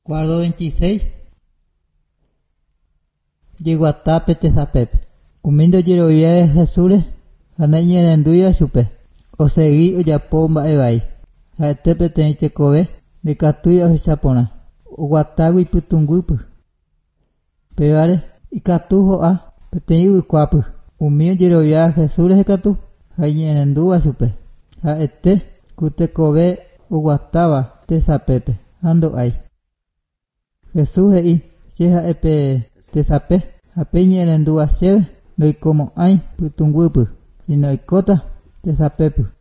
Cuadro 26. Yeguatape tesapepe. Umindo yerovia de Jesús, anañera enduya chupe. O seguí o yapomba evai. Haetepe tenite kobe, de catuya o chapona. Uguatagui putunguipu. Pevare, y catujo a, peteñu cuapu. Umio yerovia de Jesús hecatu, haeñera endua chupe. Haete, cute kobe, uguataba tesapepe. Ando ay. Jesús ei, cheja epe tesape, apeña en endua cheve, no hay como ay, putunguipu, sino hay cota tesapepu.